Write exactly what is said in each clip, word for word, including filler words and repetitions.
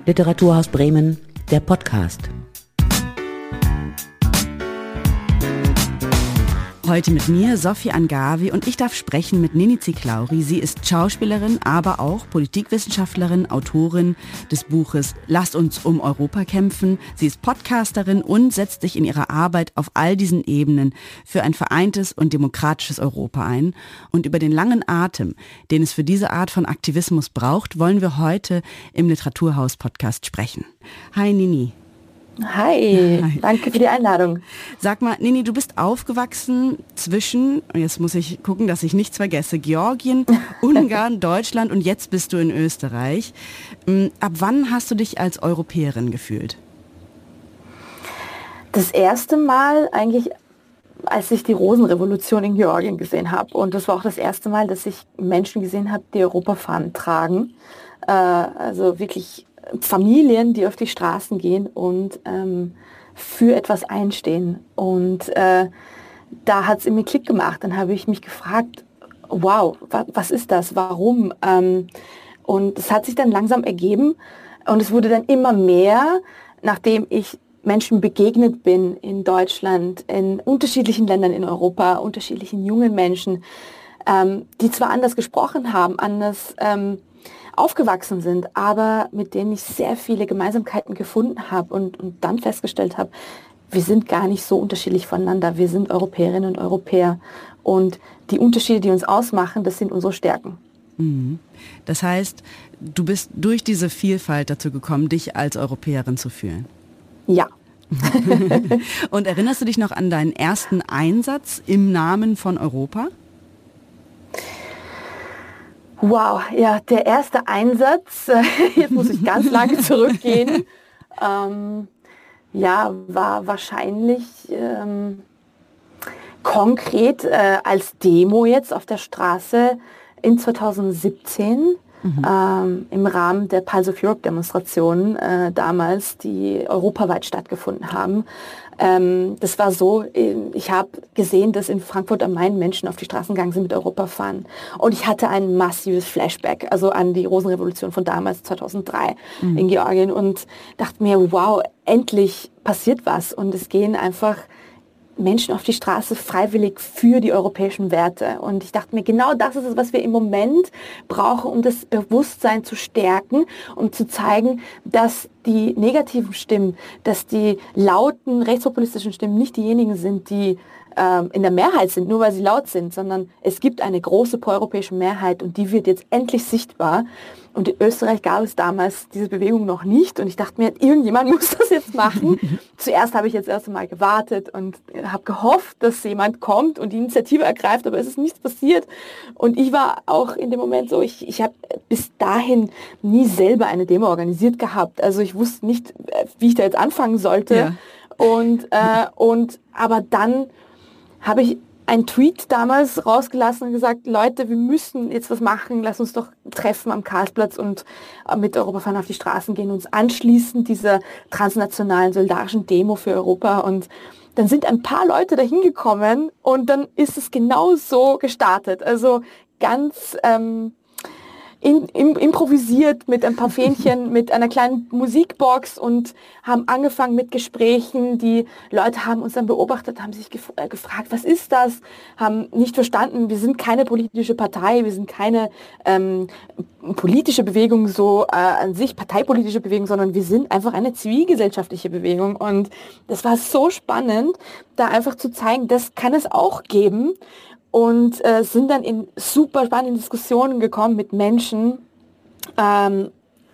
Literaturhaus Bremen, der Podcast. Heute mit mir, Sophie Angavi, und ich darf sprechen mit Nini Ziklauri. Sie ist Schauspielerin, aber auch Politikwissenschaftlerin, Autorin des Buches Lasst uns um Europa kämpfen. Sie ist Podcasterin und setzt sich in ihrer Arbeit auf all diesen Ebenen für ein vereintes und demokratisches Europa ein. Und über den langen Atem, den es für diese Art von Aktivismus braucht, wollen wir heute im Literaturhaus-Podcast sprechen. Hi Nini. Hi, Hi, danke für die Einladung. Sag mal, Nini, du bist aufgewachsen zwischen, jetzt muss ich gucken, dass ich nichts vergesse, Georgien, Ungarn, Deutschland und jetzt bist du in Österreich. Ab wann hast du dich als Europäerin gefühlt? Das erste Mal eigentlich, als ich die Rosenrevolution in Georgien gesehen habe. Und das war auch das erste Mal, dass ich Menschen gesehen habe, die Europafahnen tragen. Äh, also wirklich Familien, die auf die Straßen gehen und ähm, für etwas einstehen. Und äh, da hat es in mir Klick gemacht. Dann habe ich mich gefragt, wow, wa- was ist das? Warum? Ähm, und es hat sich dann langsam ergeben und es wurde dann immer mehr, nachdem ich Menschen begegnet bin in Deutschland, in unterschiedlichen Ländern in Europa, unterschiedlichen jungen Menschen, ähm, die zwar anders gesprochen haben, anders ähm, aufgewachsen sind, aber mit denen ich sehr viele Gemeinsamkeiten gefunden habe und, und dann festgestellt habe, wir sind gar nicht so unterschiedlich voneinander. Wir sind Europäerinnen und Europäer und die Unterschiede, die uns ausmachen, das sind unsere Stärken. Mhm. Das heißt, du bist durch diese Vielfalt dazu gekommen, dich als Europäerin zu fühlen? Ja. Und erinnerst du dich noch an deinen ersten Einsatz im Namen von Europa? Wow, ja, der erste Einsatz, jetzt muss ich ganz lange zurückgehen, ähm, ja, war wahrscheinlich ähm, konkret äh, als Demo jetzt auf der Straße in zweitausendsiebzehn. Mhm. Ähm, im Rahmen der Pulse of Europe Demonstrationen äh, damals, die europaweit stattgefunden haben. Ähm, das war so, ich habe gesehen, dass in Frankfurt am Main Menschen auf die Straßen gegangen sind mit Europafahnen. Und ich hatte ein massives Flashback, also an die Rosenrevolution von damals, zweitausenddrei mhm. in Georgien und dachte mir, wow, endlich passiert was. Und es gehen einfach Menschen auf die Straße freiwillig für die europäischen Werte. Und ich dachte mir, genau das ist es, was wir im Moment brauchen, um das Bewusstsein zu stärken, um zu zeigen, dass die negativen Stimmen, dass die lauten rechtspopulistischen Stimmen nicht diejenigen sind, die ähm, in der Mehrheit sind, nur weil sie laut sind, sondern es gibt eine große proeuropäische Mehrheit und die wird jetzt endlich sichtbar. Und in Österreich gab es damals diese Bewegung noch nicht und ich dachte mir, irgendjemand muss das jetzt machen. Zuerst habe ich jetzt erst einmal gewartet und habe gehofft, dass jemand kommt und die Initiative ergreift, aber es ist nichts passiert. Und ich war auch in dem Moment so, ich, ich habe bis dahin nie selber eine Demo organisiert gehabt. Also ich wusste nicht, wie ich da jetzt anfangen sollte. Ja. Und, äh, und aber dann habe ich einen Tweet damals rausgelassen und gesagt, Leute, wir müssen jetzt was machen, lass uns doch treffen am Karlsplatz und mit Europafahnen auf die Straßen gehen, uns anschließen dieser transnationalen solidarischen Demo für Europa. Und dann sind ein paar Leute da hingekommen und dann ist es genau so gestartet. Also ganz ähm, In, im, improvisiert mit ein paar Fähnchen, mit einer kleinen Musikbox und haben angefangen mit Gesprächen. Die Leute haben uns dann beobachtet, haben sich gef- äh, gefragt, was ist das? Haben nicht verstanden, wir sind keine politische Partei, wir sind keine ähm, politische Bewegung so äh, an sich, parteipolitische Bewegung, sondern wir sind einfach eine zivilgesellschaftliche Bewegung. Und das war so spannend, da einfach zu zeigen, das kann es auch geben. Und äh, sind dann in super spannenden Diskussionen gekommen mit Menschen ähm,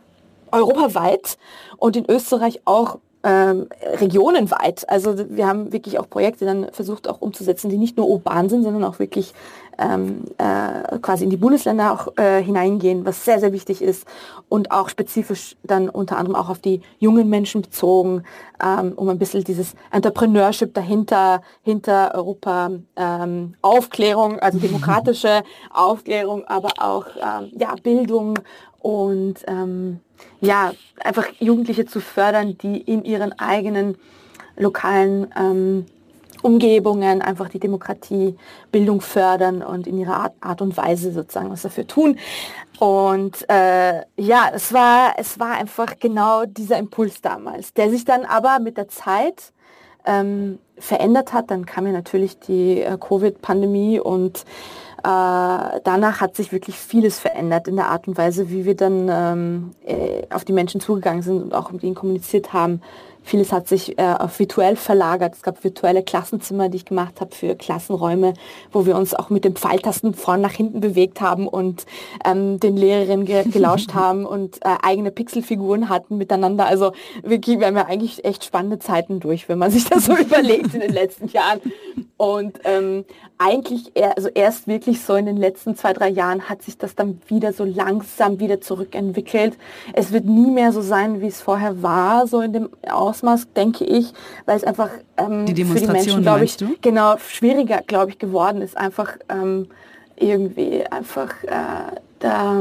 europaweit und in Österreich auch ähm, regionenweit. Also wir haben wirklich auch Projekte dann versucht auch umzusetzen, die nicht nur urban sind, sondern auch wirklich ähm, äh, quasi in die Bundesländer auch äh, hineingehen, was sehr, sehr wichtig ist und auch spezifisch dann unter anderem auch auf die jungen Menschen bezogen, ähm, um ein bisschen dieses Entrepreneurship dahinter, hinter Europa, ähm, Aufklärung, also demokratische Aufklärung, aber auch ähm, ja, Bildung und ähm, ja, einfach Jugendliche zu fördern, die in ihren eigenen lokalen ähm, Umgebungen einfach die Demokratiebildung fördern und in ihrer Art, Art und Weise sozusagen was dafür tun. Und äh, ja, es war, es war einfach genau dieser Impuls damals, der sich dann aber mit der Zeit ähm, verändert hat. Dann kam ja natürlich die äh, Covid-Pandemie und äh, danach hat sich wirklich vieles verändert in der Art und Weise, wie wir dann ähm, äh, auf die Menschen zugegangen sind und auch mit ihnen kommuniziert haben. Vieles hat sich äh, auf virtuell verlagert. Es gab virtuelle Klassenzimmer, die ich gemacht habe für Klassenräume, wo wir uns auch mit den Pfeiltasten vorn nach hinten bewegt haben und ähm, den Lehrerinnen ge gelauscht haben und äh, eigene Pixelfiguren hatten miteinander. Also wirklich, wir haben ja eigentlich echt spannende Zeiten durch, wenn man sich das so überlegt in den letzten Jahren. Und ähm, eigentlich, eher, also erst wirklich so in den letzten zwei, drei Jahren hat sich das dann wieder so langsam wieder zurückentwickelt. Es wird nie mehr so sein, wie es vorher war, so in dem Ausmaß, denke ich, weil es einfach ähm, die für die Menschen, glaube ich, du? genau, schwieriger, glaube ich, geworden ist, einfach ähm, irgendwie einfach äh, da,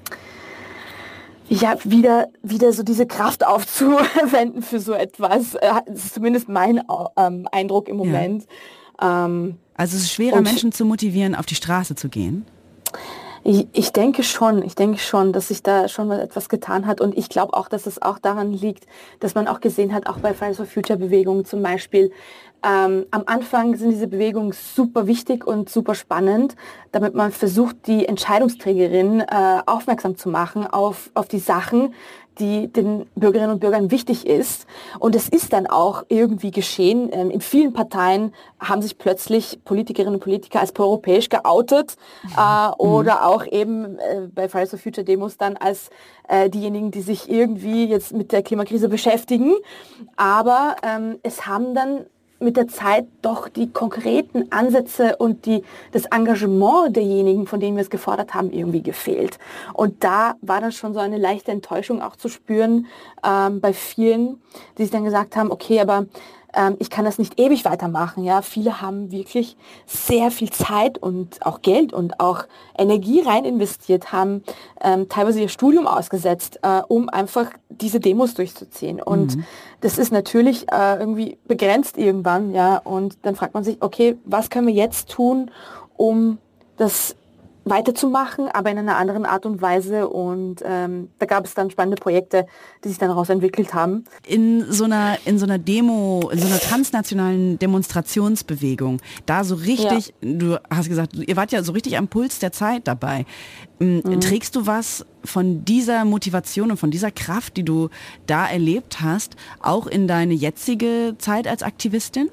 ja, wieder, wieder so diese Kraft aufzuwenden für so etwas. Das ist zumindest mein ähm, Eindruck im Moment. Ja. Ähm, also es ist schwerer, Menschen zu motivieren, auf die Straße zu gehen? Ich, ich denke schon, ich denke schon, dass sich da schon mal etwas getan hat und ich glaube auch, dass es auch daran liegt, dass man auch gesehen hat, auch bei Fridays for Future Bewegungen zum Beispiel, ähm, am Anfang sind diese Bewegungen super wichtig und super spannend, damit man versucht, die Entscheidungsträgerin äh, aufmerksam zu machen auf, auf die Sachen, die den Bürgerinnen und Bürgern wichtig ist. Und es ist dann auch irgendwie geschehen. Ähm, in vielen Parteien haben sich plötzlich Politikerinnen und Politiker als proeuropäisch geoutet äh, oder auch eben äh, bei Fridays for Future Demos dann als äh, diejenigen, die sich irgendwie jetzt mit der Klimakrise beschäftigen. Aber ähm, es haben dann mit der Zeit doch die konkreten Ansätze und die, das Engagement derjenigen, von denen wir es gefordert haben, irgendwie gefehlt. Und da war dann schon so eine leichte Enttäuschung auch zu spüren ähm, bei vielen, die sich dann gesagt haben, okay, aber ähm, ich kann das nicht ewig weitermachen. Ja, viele haben wirklich sehr viel Zeit und auch Geld und auch Energie rein investiert, haben ähm, teilweise ihr Studium ausgesetzt, äh, um einfach diese Demos durchzuziehen. Und mhm. das ist natürlich äh, irgendwie begrenzt irgendwann, ja. Und dann fragt man sich, okay, was können wir jetzt tun, um das weiterzumachen, aber in einer anderen Art und Weise. Und ähm, da gab es dann spannende Projekte, die sich dann daraus entwickelt haben. In so einer, in so einer Demo, in so einer transnationalen Demonstrationsbewegung, da so richtig, ja. Du hast gesagt, ihr wart ja so richtig am Puls der Zeit dabei. Mhm. Trägst du was von dieser Motivation und von dieser Kraft, die du da erlebt hast, auch in deine jetzige Zeit als Aktivistin?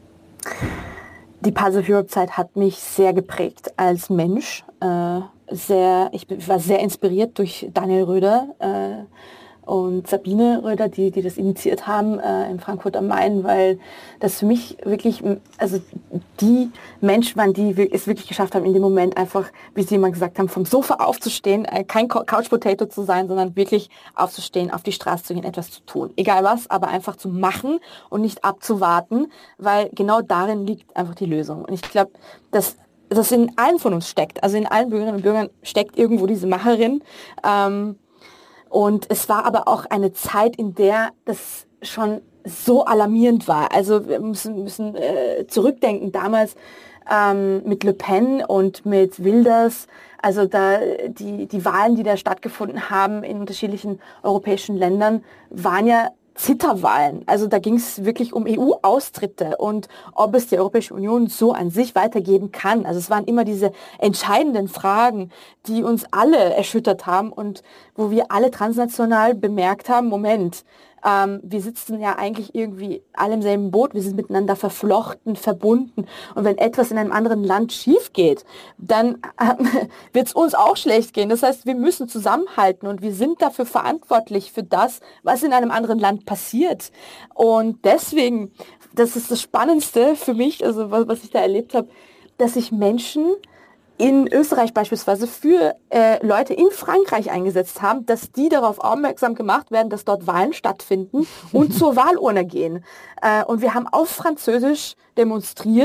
Die Pulse of Europe-Zeit hat mich sehr geprägt als Mensch. Äh, sehr, ich war sehr inspiriert durch Daniel Röder äh, und Sabine Röder, die, die das initiiert haben äh, in Frankfurt am Main, weil das für mich wirklich, also die Menschen waren, die es wirklich geschafft haben, in dem Moment einfach, wie sie immer gesagt haben, vom Sofa aufzustehen, äh, kein Couch Potato zu sein, sondern wirklich aufzustehen, auf die Straße zu gehen, etwas zu tun. Egal was, aber einfach zu machen und nicht abzuwarten, weil genau darin liegt einfach die Lösung. Und ich glaube, dass das in allen von uns steckt, also in allen Bürgerinnen und Bürgern steckt irgendwo diese Macherin. Ähm, und es war aber auch eine Zeit, in der das schon so alarmierend war. Also wir müssen, müssen äh, zurückdenken, damals ähm, mit Le Pen und mit Wilders, also da die, die Wahlen, die da stattgefunden haben in unterschiedlichen europäischen Ländern, waren ja Zitterwahlen. Also da ging es wirklich um E U-Austritte und ob es die Europäische Union so an sich weitergeben kann. Also es waren immer diese entscheidenden Fragen, die uns alle erschüttert haben und wo wir alle transnational bemerkt haben, Moment, ähm, wir sitzen ja eigentlich irgendwie alle im selben Boot, wir sind miteinander verflochten, verbunden und wenn etwas in einem anderen Land schief geht, dann äh, wird es uns auch schlecht gehen. Das heißt, wir müssen zusammenhalten und wir sind dafür verantwortlich für das, was in einem anderen Land passiert. Und deswegen, das ist das Spannendste für mich, also was, was ich da erlebt habe, dass sich Menschen in Österreich beispielsweise für äh, Leute in Frankreich eingesetzt haben, dass die darauf aufmerksam gemacht werden, dass dort Wahlen stattfinden und zur Wahlurne gehen. Äh, und wir haben auf Französisch demonstriert,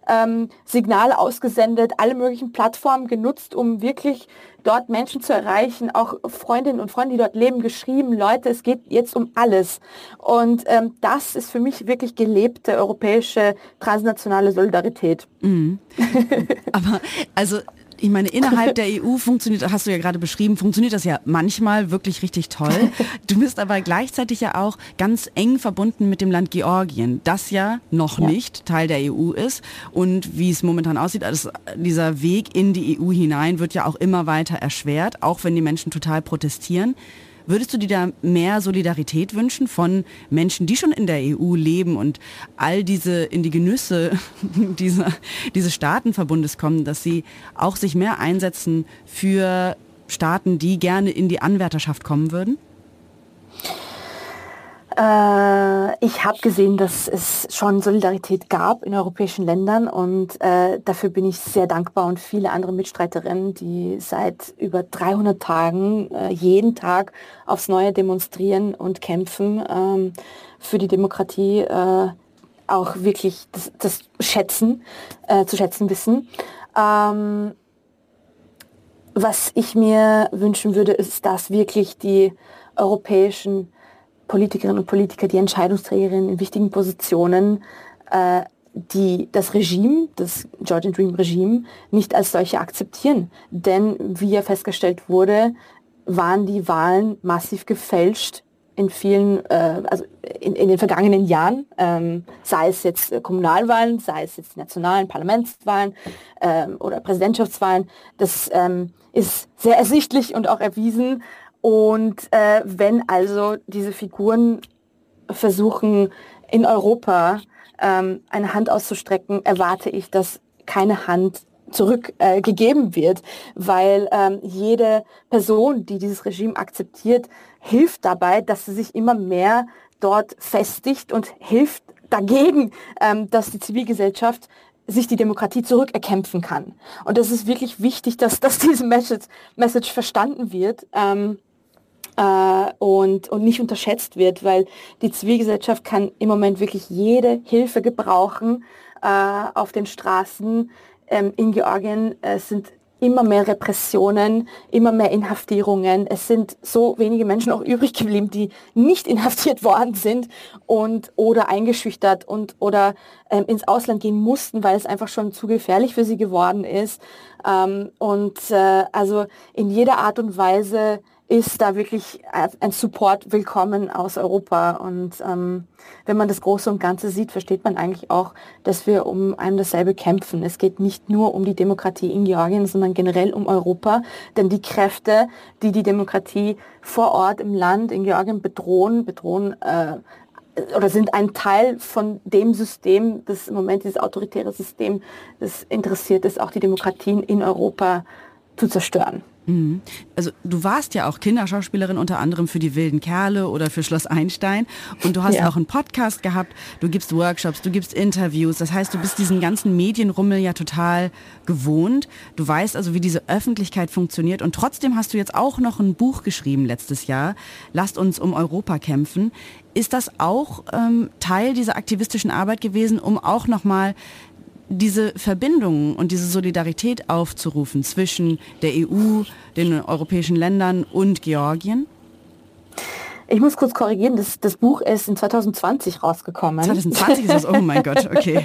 ähm, Signale ausgesendet, alle möglichen Plattformen genutzt, um wirklich dort Menschen zu erreichen, auch Freundinnen und Freunde, die dort leben, geschrieben, Leute, es geht jetzt um alles. Und ähm, das ist für mich wirklich gelebte europäische transnationale Solidarität. Mhm. Aber also ich meine, innerhalb der E U funktioniert, hast du ja gerade beschrieben, funktioniert das ja manchmal wirklich richtig toll. Du bist aber gleichzeitig ja auch ganz eng verbunden mit dem Land Georgien, das ja noch ja. nicht Teil der E U ist. Und wie es momentan aussieht, also dieser Weg in die E U hinein wird ja auch immer weiter erschwert, auch wenn die Menschen total protestieren. Würdest du dir da mehr Solidarität wünschen von Menschen, die schon in der E U leben und all diese in die Genüsse dieser, dieses Staatenverbundes kommen, dass sie auch sich mehr einsetzen für Staaten, die gerne in die Anwärterschaft kommen würden? Äh, ich habe gesehen, dass es schon Solidarität gab in europäischen Ländern und äh, dafür bin ich sehr dankbar und viele andere Mitstreiterinnen, die seit über dreihundert Tagen äh, jeden Tag aufs Neue demonstrieren und kämpfen ähm, für die Demokratie, äh, auch wirklich das, das schätzen, äh, zu schätzen wissen. Ähm, was ich mir wünschen würde, ist, dass wirklich die europäischen Politikerinnen und Politiker, die Entscheidungsträgerinnen in wichtigen Positionen, äh, die das Regime, das Georgian Dream Regime, nicht als solche akzeptieren. Denn wie ja festgestellt wurde, waren die Wahlen massiv gefälscht in vielen, äh, also in, in den vergangenen Jahren, ähm, sei es jetzt Kommunalwahlen, sei es jetzt nationalen Parlamentswahlen ähm, oder Präsidentschaftswahlen. Das ähm, ist sehr ersichtlich und auch erwiesen. Und äh, wenn also diese Figuren versuchen, in Europa ähm, eine Hand auszustrecken, erwarte ich, dass keine Hand zurückgegeben äh, wird, weil ähm, jede Person, die dieses Regime akzeptiert, hilft dabei, dass sie sich immer mehr dort festigt und hilft dagegen, ähm, dass die Zivilgesellschaft sich die Demokratie zurückerkämpfen kann. Und das ist wirklich wichtig, dass, dass diese Message, Message verstanden wird. Ähm, äh, und, und nicht unterschätzt wird, weil die Zivilgesellschaft kann im Moment wirklich jede Hilfe gebrauchen äh, auf den Straßen. Ähm, in Georgien äh, sind immer mehr Repressionen, immer mehr Inhaftierungen. Es sind so wenige Menschen auch übrig geblieben, die nicht inhaftiert worden sind und oder eingeschüchtert und oder ähm, ins Ausland gehen mussten, weil es einfach schon zu gefährlich für sie geworden ist. Ähm, und äh, also in jeder Art und Weise ist da wirklich ein Support willkommen aus Europa. Und ähm, wenn man das Große und Ganze sieht, versteht man eigentlich auch, dass wir um ein dasselbe kämpfen. Es geht nicht nur um die Demokratie in Georgien, sondern generell um Europa. Denn die Kräfte, die die Demokratie vor Ort im Land, in Georgien bedrohen, bedrohen äh, oder sind ein Teil von dem System, das im Moment dieses autoritäre System, das interessiert ist, auch die Demokratien in Europa zu zerstören. Also du warst ja auch Kinderschauspielerin unter anderem für die wilden Kerle oder für Schloss Einstein und du hast ja auch einen Podcast gehabt, du gibst Workshops, du gibst Interviews, das heißt, du bist diesen ganzen Medienrummel ja total gewohnt, du weißt also, wie diese Öffentlichkeit funktioniert und trotzdem hast du jetzt auch noch ein Buch geschrieben letztes Jahr, Lasst uns um Europa kämpfen. Ist das auch ähm, Teil dieser aktivistischen Arbeit gewesen, um auch nochmal diese Verbindungen und diese Solidarität aufzurufen zwischen der E U, den europäischen Ländern und Georgien? Ich muss kurz korrigieren, das, das Buch ist in zwanzig zwanzig rausgekommen. zwanzig zwanzig ist das, oh mein Gott, okay.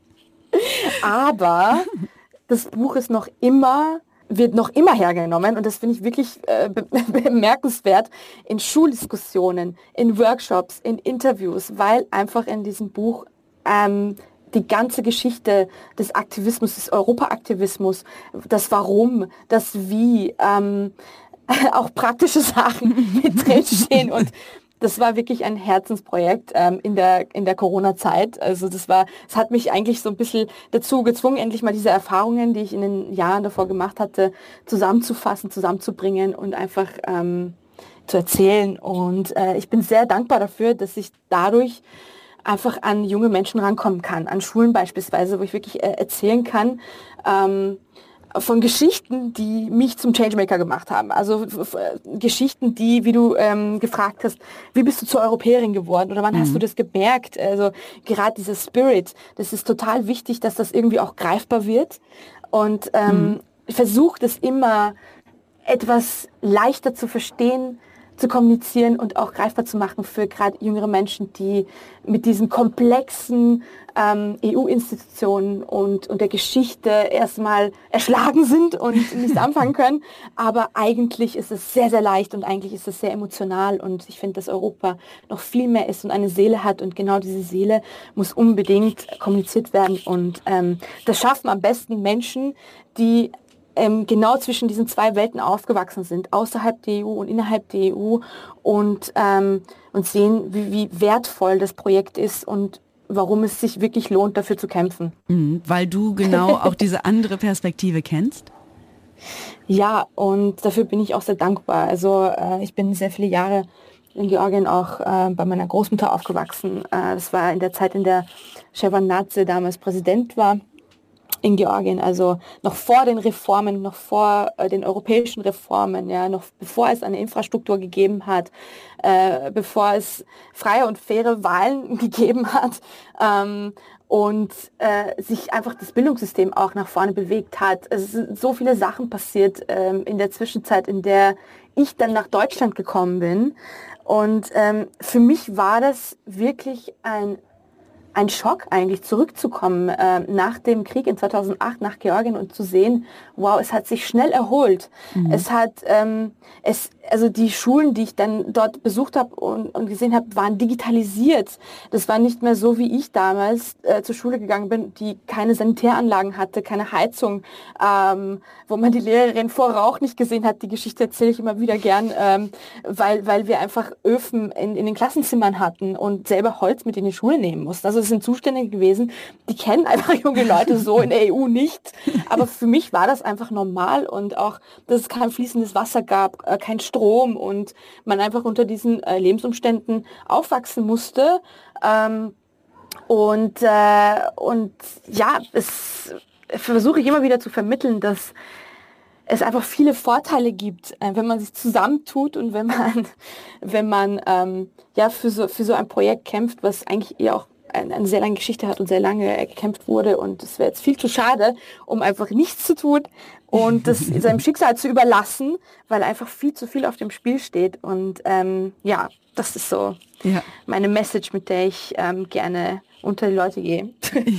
Aber das Buch ist noch immer, wird noch immer hergenommen und das finde ich wirklich äh, be- bemerkenswert in Schuldiskussionen, in Workshops, in Interviews, weil einfach in diesem Buch ähm, die ganze Geschichte des Aktivismus, des Europaaktivismus, das Warum, das Wie, ähm, auch praktische Sachen mit drinstehen und das war wirklich ein Herzensprojekt ähm, in der in der Corona-Zeit. Also das war, es hat mich eigentlich so ein bisschen dazu gezwungen, endlich mal diese Erfahrungen, die ich in den Jahren davor gemacht hatte, zusammenzufassen, zusammenzubringen und einfach ähm, zu erzählen. Und äh, ich bin sehr dankbar dafür, dass ich dadurch einfach an junge Menschen rankommen kann, an Schulen beispielsweise, wo ich wirklich äh, erzählen kann, ähm, von Geschichten, die mich zum Changemaker gemacht haben. Also f- f- Geschichten, die, wie du ähm, gefragt hast, wie bist du zur Europäerin geworden oder wann mhm. hast du das gemerkt? Also gerade dieser Spirit, das ist total wichtig, dass das irgendwie auch greifbar wird. Und ähm, mhm. ich versuche das immer etwas leichter zu verstehen, zu kommunizieren und auch greifbar zu machen für gerade jüngere Menschen, die mit diesen komplexen ähm, E U-Institutionen und, und der Geschichte erstmal erschlagen sind und nichts anfangen können. Aber eigentlich ist es sehr, sehr leicht und eigentlich ist es sehr emotional und ich finde, dass Europa noch viel mehr ist und eine Seele hat und genau diese Seele muss unbedingt kommuniziert werden und ähm, das schaffen am besten Menschen, die Ähm, genau zwischen diesen zwei Welten aufgewachsen sind, außerhalb der E U und innerhalb der E U und, ähm, und sehen, wie, wie wertvoll das Projekt ist und warum es sich wirklich lohnt, dafür zu kämpfen. Mhm, weil du genau auch diese andere Perspektive kennst? Ja, und dafür bin ich auch sehr dankbar. Also äh, ich bin sehr viele Jahre in Georgien auch äh, bei meiner Großmutter aufgewachsen. Äh, das war in der Zeit, in der Shevardnadze damals Präsident war. In Georgien, also noch vor den Reformen, noch vor äh, den europäischen Reformen, ja, noch bevor es eine Infrastruktur gegeben hat, äh, bevor es freie und faire Wahlen gegeben hat ähm, und äh, sich einfach das Bildungssystem auch nach vorne bewegt hat. Es sind so viele Sachen passiert ähm, in der Zwischenzeit, in der ich dann nach Deutschland gekommen bin. Und ähm, für mich war das wirklich ein ein Schock eigentlich zurückzukommen äh, nach dem Krieg in zweitausendacht nach Georgien und zu sehen, wow, es hat sich schnell erholt. Mhm. Es hat, ähm, es, also die Schulen, die ich dann dort besucht habe und, und gesehen habe, waren digitalisiert. Das war nicht mehr so, wie ich damals äh, zur Schule gegangen bin, die keine Sanitäranlagen hatte, keine Heizung, ähm, wo man die Lehrerin vor Rauch nicht gesehen hat. Die Geschichte erzähle ich immer wieder gern, ähm, weil, weil wir einfach Öfen in, in den Klassenzimmern hatten und selber Holz mit in die Schule nehmen mussten. Also es sind Zustände gewesen, die kennen einfach junge Leute so in der E U nicht. Aber für mich war das einfach normal und auch, dass es kein fließendes Wasser gab, äh, kein Strom und man einfach unter diesen äh, Lebensumständen aufwachsen musste. Ähm, und, äh, und ja, es versuche ich immer wieder zu vermitteln, dass es einfach viele Vorteile gibt, äh, wenn man sich zusammentut und wenn man, wenn man ähm, ja, für so, für so ein Projekt kämpft, was eigentlich eher auch eine, eine sehr lange Geschichte hat und sehr lange gekämpft wurde und es wäre jetzt viel zu schade, um einfach nichts zu tun und das seinem Schicksal zu überlassen, weil einfach viel zu viel auf dem Spiel steht und ähm, ja, das ist so ja. meine Message, mit der ich ähm, gerne unter die Leute gehe.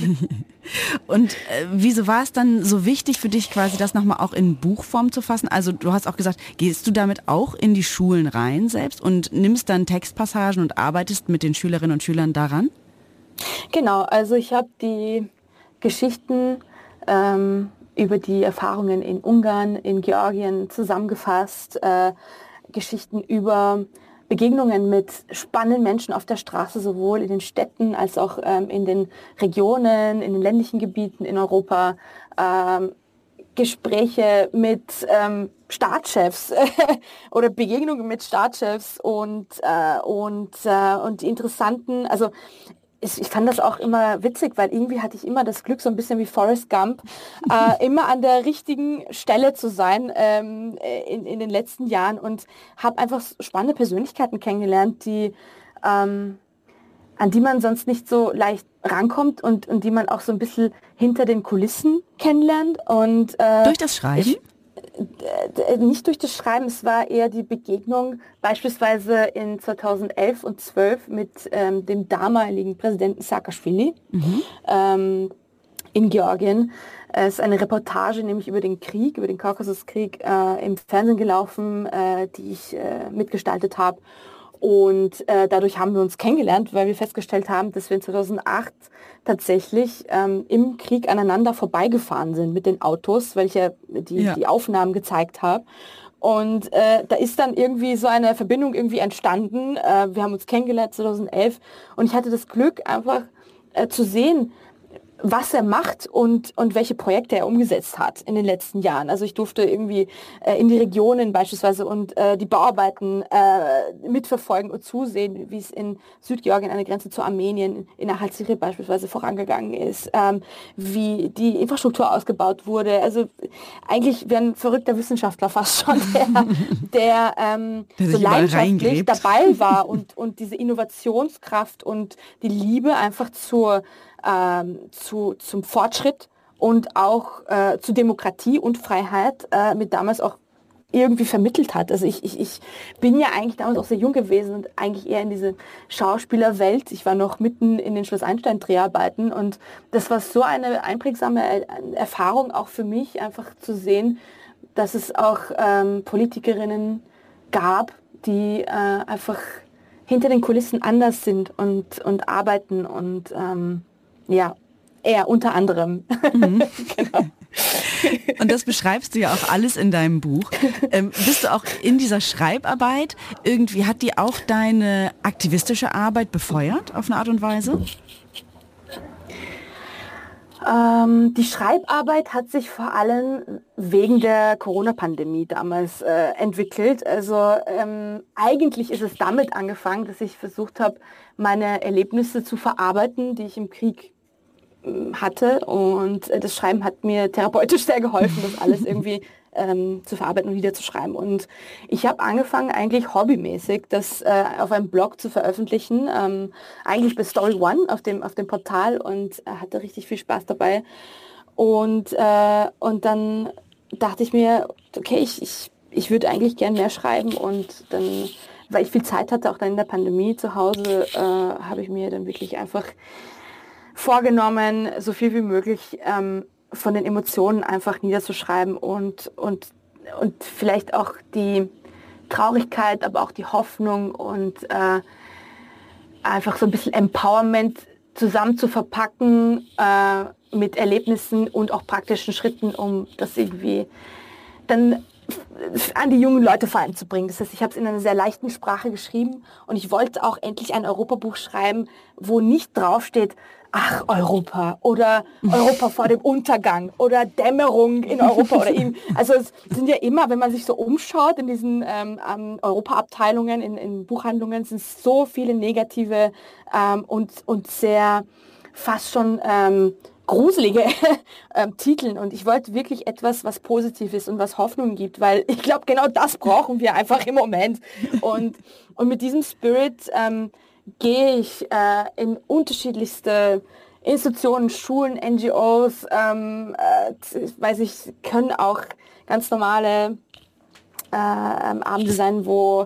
Und äh, wieso war es dann so wichtig für dich quasi, das nochmal auch in Buchform zu fassen? Also du hast auch gesagt, gehst du damit auch in die Schulen rein selbst und nimmst dann Textpassagen und arbeitest mit den Schülerinnen und Schülern daran? Genau, also ich habe die Geschichten ähm, über die Erfahrungen in Ungarn, in Georgien zusammengefasst, äh, Geschichten über Begegnungen mit spannenden Menschen auf der Straße, sowohl in den Städten als auch ähm, in den Regionen, in den ländlichen Gebieten in Europa, ähm, Gespräche mit ähm, Staatschefs oder Begegnungen mit Staatschefs und, äh, und, äh, und die interessanten, also ich fand das auch immer witzig, weil irgendwie hatte ich immer das Glück, so ein bisschen wie Forrest Gump, äh, immer an der richtigen Stelle zu sein ähm, in, in den letzten Jahren und habe einfach spannende Persönlichkeiten kennengelernt, die, ähm, an die man sonst nicht so leicht rankommt und, und die man auch so ein bisschen hinter den Kulissen kennenlernt. Und, äh, durch das Schreiben? Ich, Nicht durch das Schreiben, es war eher die Begegnung beispielsweise in zweitausendelf und zwölf mit ähm, dem damaligen Präsidenten Saakaschwili mhm. ähm, in Georgien. Es ist eine Reportage nämlich über den Krieg, über den Kaukasuskrieg äh, im Fernsehen gelaufen, äh, die ich äh, mitgestaltet habe. Und äh, dadurch haben wir uns kennengelernt, weil wir festgestellt haben, dass wir in zweitausendacht tatsächlich ähm, im Krieg aneinander vorbeigefahren sind mit den Autos, welche die, ja. die Aufnahmen gezeigt haben. Und äh, da ist dann irgendwie so eine Verbindung irgendwie entstanden. Äh, wir haben uns kennengelernt zweitausendelf und ich hatte das Glück einfach äh, zu sehen, was er macht und, und welche Projekte er umgesetzt hat in den letzten Jahren. Also ich durfte irgendwie äh, in die Regionen beispielsweise und äh, die Bauarbeiten äh, mitverfolgen und zusehen, wie es in Südgeorgien an der Grenze zu Armenien, in der Halsiri beispielsweise vorangegangen ist, ähm, wie die Infrastruktur ausgebaut wurde. Also eigentlich wäre ein verrückter Wissenschaftler fast schon, der, der, ähm, der so leidenschaftlich dabei war und, und diese Innovationskraft und die Liebe einfach zur Ähm, zu, zum Fortschritt und auch äh, zu Demokratie und Freiheit äh, mit damals auch irgendwie vermittelt hat. Also ich, ich, ich bin ja eigentlich damals auch sehr jung gewesen und eigentlich eher in diese Schauspielerwelt. Ich war noch mitten in den Schloss Einstein-Dreharbeiten und das war so eine einprägsame Erfahrung auch für mich, einfach zu sehen, dass es auch ähm, Politikerinnen gab, die äh, einfach hinter den Kulissen anders sind und, und arbeiten und ähm, ja, er unter anderem. Mhm. Genau. Und das beschreibst du ja auch alles in deinem Buch. Ähm, bist du auch in dieser Schreibarbeit, irgendwie hat die auch deine aktivistische Arbeit befeuert auf eine Art und Weise? Ähm, die Schreibarbeit hat sich vor allem wegen der Corona-Pandemie damals äh, entwickelt. Also ähm, eigentlich ist es damit angefangen, dass ich versucht habe, meine Erlebnisse zu verarbeiten, die ich im Krieg hatte, und das Schreiben hat mir therapeutisch sehr geholfen, das alles irgendwie ähm, zu verarbeiten und niederzuschreiben. Und ich habe angefangen, eigentlich hobbymäßig das äh, auf einem Blog zu veröffentlichen, ähm, eigentlich bei Story One auf dem, auf dem Portal, und äh, hatte richtig viel Spaß dabei. Und, äh, und dann dachte ich mir, okay, ich, ich, ich würde eigentlich gern mehr schreiben, und dann, weil ich viel Zeit hatte, auch dann in der Pandemie zu Hause, äh, habe ich mir dann wirklich einfach vorgenommen, so viel wie möglich ähm, von den Emotionen einfach niederzuschreiben und, und, und vielleicht auch die Traurigkeit, aber auch die Hoffnung und äh, einfach so ein bisschen Empowerment zusammen zu verpacken äh, mit Erlebnissen und auch praktischen Schritten, um das irgendwie dann an die jungen Leute vor allem zu bringen. Das heißt, ich habe es in einer sehr leichten Sprache geschrieben und ich wollte auch endlich ein Europabuch schreiben, wo nicht draufsteht, ach, Europa oder Europa vor dem Untergang oder Dämmerung in Europa oder eben. Also es sind ja immer, wenn man sich so umschaut in diesen ähm, Europa-Abteilungen, in, in Buchhandlungen, sind so viele negative ähm, und, und sehr fast schon ähm, gruselige ähm, Titeln, und ich wollte wirklich etwas, was positiv ist und was Hoffnung gibt, weil ich glaube, genau das brauchen wir einfach im Moment. Und, und mit diesem Spirit ähm, gehe ich äh, in unterschiedlichste Institutionen, Schulen, N G Os, ähm, äh, weiß ich, können auch ganz normale äh, Abende sein, wo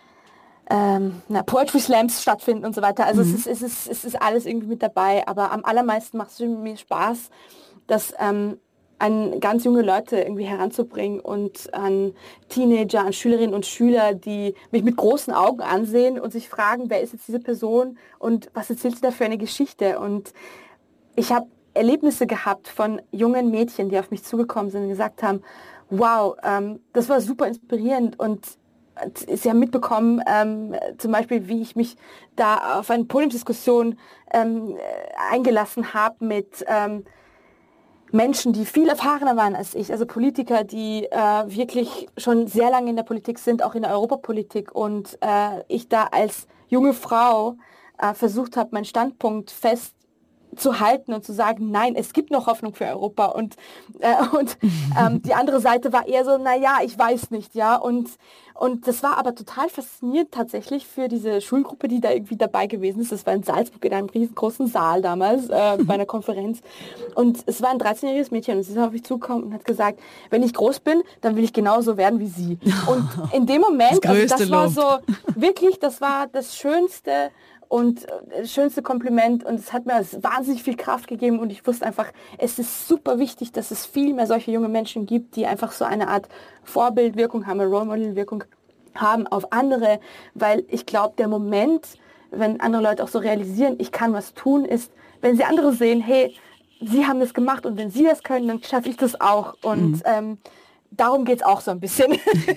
Ähm, na, Poetry Slams stattfinden und so weiter. Also mhm. es, ist, es, ist, es ist alles irgendwie mit dabei, aber am allermeisten macht es mir Spaß, das ähm, an ganz junge Leute irgendwie heranzubringen und an Teenager, an Schülerinnen und Schüler, die mich mit großen Augen ansehen und sich fragen, wer ist jetzt diese Person und was erzählt sie da für eine Geschichte. Und ich habe Erlebnisse gehabt von jungen Mädchen, die auf mich zugekommen sind und gesagt haben, wow, ähm, das war super inspirierend, und Sie haben mitbekommen, ähm, zum Beispiel, wie ich mich da auf eine Podiumsdiskussion ähm, eingelassen habe mit ähm, Menschen, die viel erfahrener waren als ich, also Politiker, die äh, wirklich schon sehr lange in der Politik sind, auch in der Europapolitik, und äh, ich da als junge Frau äh, versucht habe, meinen Standpunkt fest zu halten und zu sagen, nein, es gibt noch Hoffnung für Europa, und, äh, und ähm, die andere Seite war eher so, naja, ich weiß nicht, ja, und, und das war aber total faszinierend tatsächlich für diese Schulgruppe, die da irgendwie dabei gewesen ist. Das war in Salzburg in einem riesengroßen Saal damals äh, bei einer Konferenz, und es war ein dreizehnjähriges Mädchen, und sie ist auf mich zugekommen und hat gesagt, wenn ich groß bin, dann will ich genauso werden wie sie. Und in dem Moment, das, also das war so, wirklich, das war das Schönste und das schönste Kompliment, und es hat mir wahnsinnig viel Kraft gegeben, und ich wusste einfach, es ist super wichtig, dass es viel mehr solche junge Menschen gibt, die einfach so eine Art Vorbildwirkung haben, eine Role Model Wirkung haben auf andere, weil ich glaube, der Moment, wenn andere Leute auch so realisieren, ich kann was tun, ist, wenn sie andere sehen, hey, sie haben das gemacht, und wenn sie das können, dann schaffe ich das auch, und mhm. ähm, darum geht es auch so ein bisschen.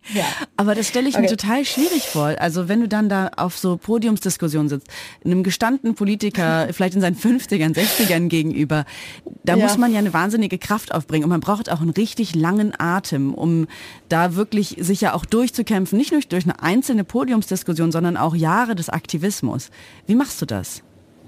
Ja. Aber das stelle ich okay. mir total schwierig vor. Also wenn du dann da auf so Podiumsdiskussionen sitzt, einem gestandenen Politiker, vielleicht in seinen fünfzigern, sechzigern gegenüber, da ja. muss man ja eine wahnsinnige Kraft aufbringen und man braucht auch einen richtig langen Atem, um da wirklich sich ja auch durchzukämpfen, nicht nur durch eine einzelne Podiumsdiskussion, sondern auch Jahre des Aktivismus. Wie machst du das?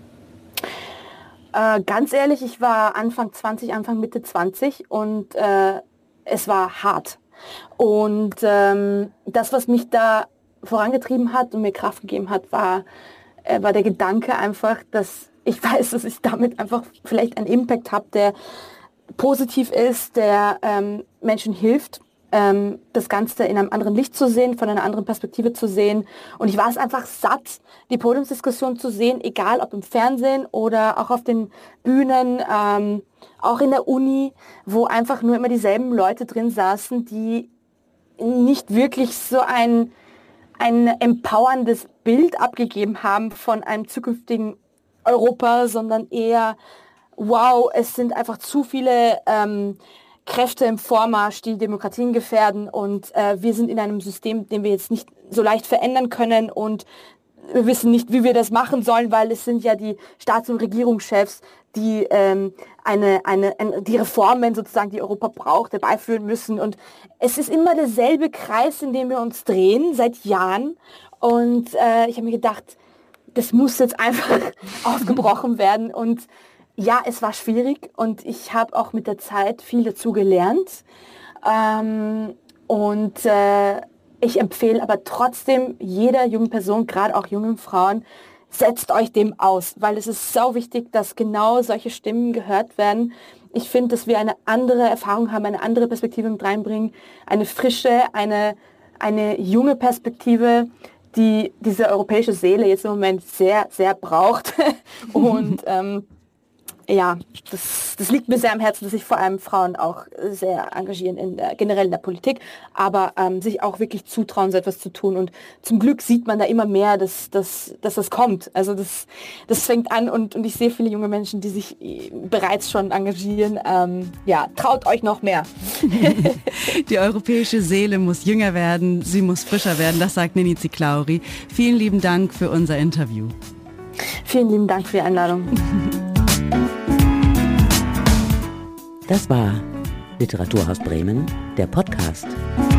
Äh, ganz ehrlich, ich war Anfang zwanzig, Anfang Mitte zwanzig und äh, es war hart. Und ähm, das, was mich da vorangetrieben hat und mir Kraft gegeben hat, war, äh, war der Gedanke einfach, dass ich weiß, dass ich damit einfach vielleicht einen Impact habe, der positiv ist, der ähm, Menschen hilft, ähm, das Ganze in einem anderen Licht zu sehen, von einer anderen Perspektive zu sehen. Und ich war es einfach satt, die Podiumsdiskussion zu sehen, egal ob im Fernsehen oder auch auf den Bühnen, ähm, auch in der Uni, wo einfach nur immer dieselben Leute drin saßen, die nicht wirklich so ein, ein empowerndes Bild abgegeben haben von einem zukünftigen Europa, sondern eher, wow, es sind einfach zu viele ähm, Kräfte im Vormarsch, die Demokratien gefährden und äh, wir sind in einem System, den wir jetzt nicht so leicht verändern können und wir wissen nicht, wie wir das machen sollen, weil es sind ja die Staats- und Regierungschefs, die ähm, eine, eine, eine, die Reformen sozusagen, die Europa braucht, herbeiführen müssen. Und es ist immer derselbe Kreis, in dem wir uns drehen, seit Jahren. Und äh, ich habe mir gedacht, das muss jetzt einfach aufgebrochen werden. Und ja, es war schwierig und ich habe auch mit der Zeit viel dazu gelernt. Ähm, und äh, ich empfehle aber trotzdem jeder jungen Person, gerade auch jungen Frauen, setzt euch dem aus, weil es ist so wichtig, dass genau solche Stimmen gehört werden. Ich finde, dass wir eine andere Erfahrung haben, eine andere Perspektive mit reinbringen, eine frische, eine, eine junge Perspektive, die diese europäische Seele jetzt im Moment sehr, sehr braucht. Und ähm, ja, das, das liegt mir sehr am Herzen, dass sich vor allem Frauen auch sehr engagieren, in der, generell in der Politik, aber ähm, sich auch wirklich zutrauen, so etwas zu tun. Und zum Glück sieht man da immer mehr, dass, dass, dass das kommt. Also das, das fängt an und, und ich sehe viele junge Menschen, die sich bereits schon engagieren. Ähm, ja, traut euch noch mehr. Die europäische Seele muss jünger werden, sie muss frischer werden, das sagt Ninici Claury. Vielen lieben Dank für unser Interview. Vielen lieben Dank für die Einladung. Das war Literaturhaus Bremen, der Podcast.